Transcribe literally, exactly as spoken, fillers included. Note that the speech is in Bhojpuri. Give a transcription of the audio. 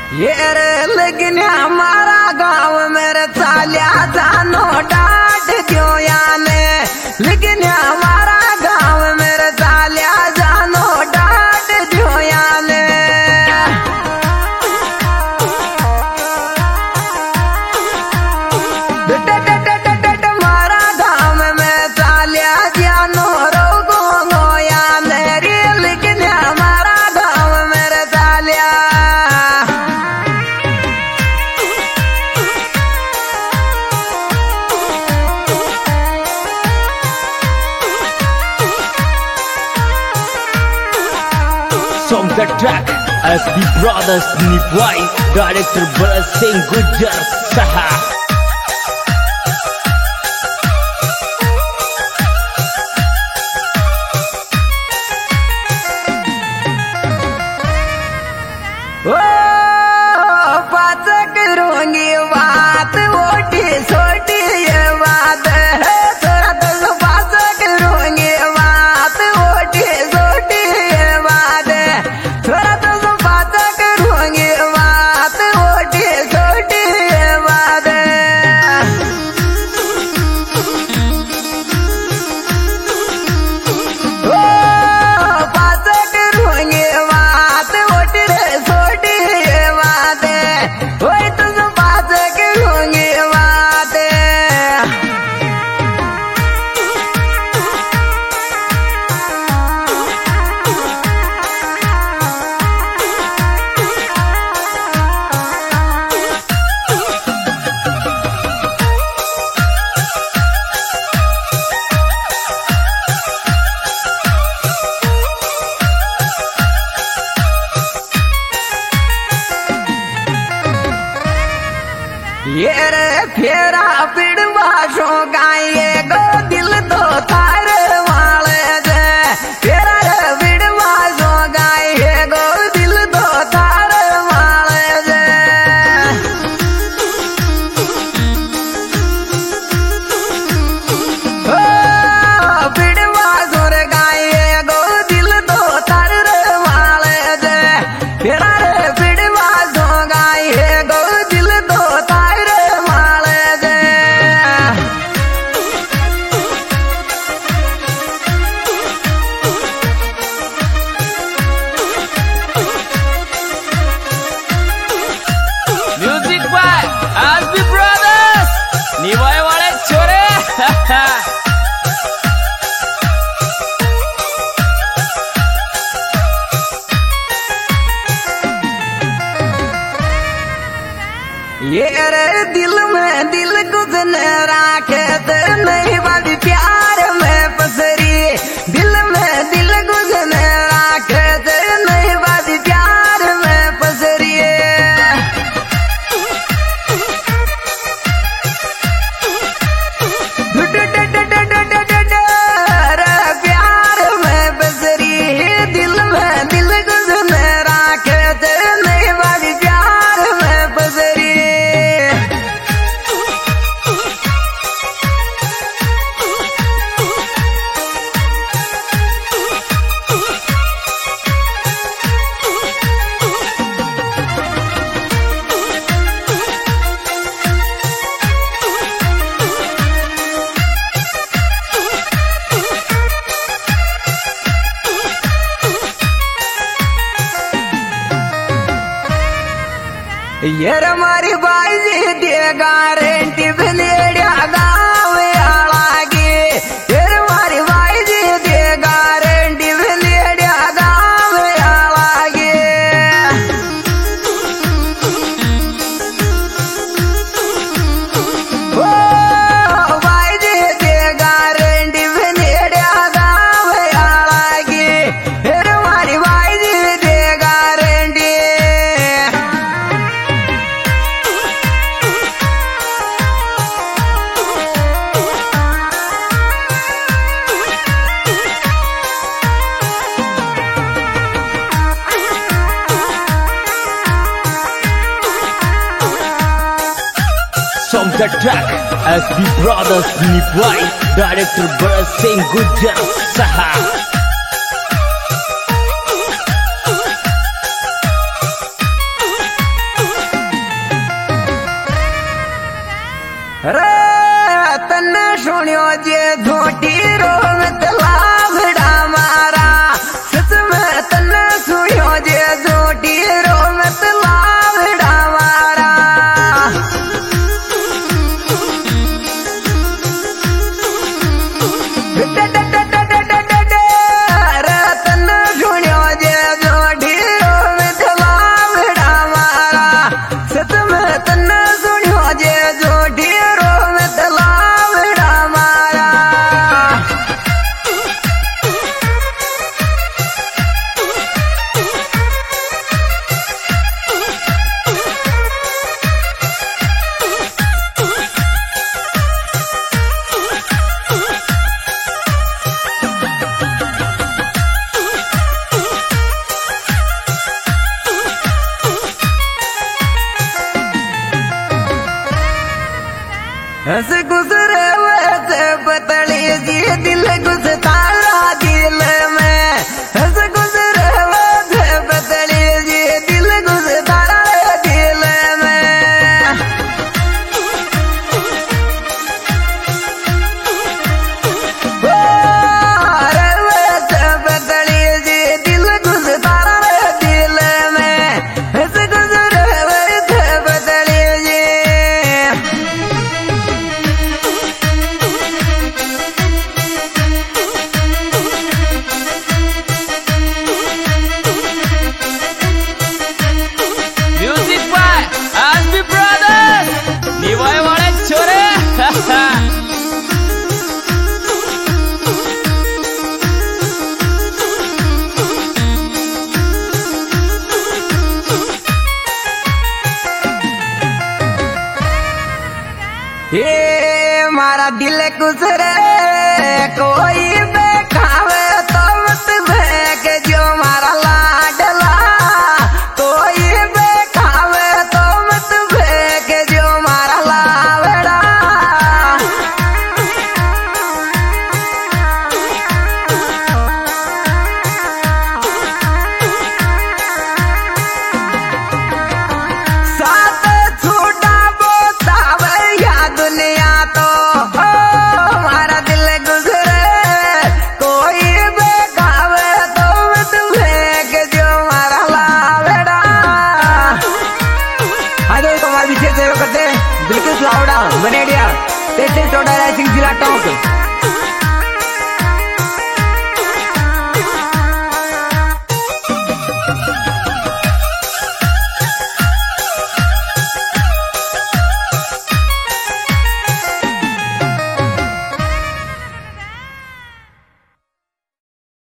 ये रे लेकिन हमारा गांव मेरे चालिया जानो डांट क्यों याने, लेकिन हमारा गांव मेरे चालिया जानो डांट क्यों याने। हमारा गांव में चालिया जानो रोगो गो याने रे, लेकिन हमारा गांव मेरे चालिया Song the track S B Brothers Nipwai, Director Bharat Singh Gujjar Saha. ओ बात करूंगी बात छोटी छोटी ये बात है, थोड़ा तो बात करूंगी बात छोटी छोटी ये बात है, थोड़ा तो बात करूंगी बात छोटी छोटी ये बात है। ओ बात करूंगी बात छोटी छोटी ये बात है, वही तुम बात करूंगी बात है। ये रे फेरा पिड़वा शो गाये गो दिल तो तार वाले दे, फेरा रे पिड़वा शो गाये गो दिल तो तार वाले दे। ओ पिड़वा शो रे गाये गो दिल तो तार वाले दे, फेरा रे पिड़वा शो गाये गो दिल तो तार वाले दे। Music by S B Brothers Nipwai wale chore. ये रे दिल में दिल गुजने राखे ते नहीं बड़ी प्यार में पसरी, दिल में दिल गुजने राखे ते नहीं बड़ी प्यार में पसरी। प्यार में पसरी, दिल में दिल गुजने राखे ते नहीं बड़ी प्यार में पसरी। ये हमारी बाई जी दे गारंटी बनेड़ा गाँव आलागी, ये हमारी बाई जी दे गारंटी बनेड़ा गाँव आलागी। ओ बाई जी दे गारंटी बनेड़ा गाँव आलागी, ये हमारी बाई जी दे guarantee. Song the track S B Brothers Nipwai, Director Bharat Singh Gujjar Saha. सुनियो जे झोटी रो मतलावड़ा मारा सच में तन्ने सुनियो जे झोटी रो मतलावड़ा मारा तन्ने सुनियो जे झोटी रो मतलावड़ा मारा सच में तन्ने सुनियो जे झोटी रो मतलावड़ा मारा हंस गुजरे वैसे पतली जी दिल गुज तारा दिल में हंस गुजरे वैसे पतली जी दिल गुज तारा दिल में ओ रे वैसे पतली जी दिल गुज तारा दिल में हंस गुजरे वैसे पतली जी Music by S B Brothers. निवाय वाले छोरे. ये मारा दिल गुजरे कोई बेखावे तो मत फेंक जो मारा लाडला कोई बेखावे तो मत फेंक जो मारा लावड़ा साथ छूटा बोतावे या दुनिया तो ओ मारा दिल गुजरे कोई बेखावे तो मत फेंक जो मारा लावड़ा आज तो हमारे विशेष सेवा करते बिल्कुल लावड़ा बनेडिया तेज टोडा राइसिंग जिला टॉप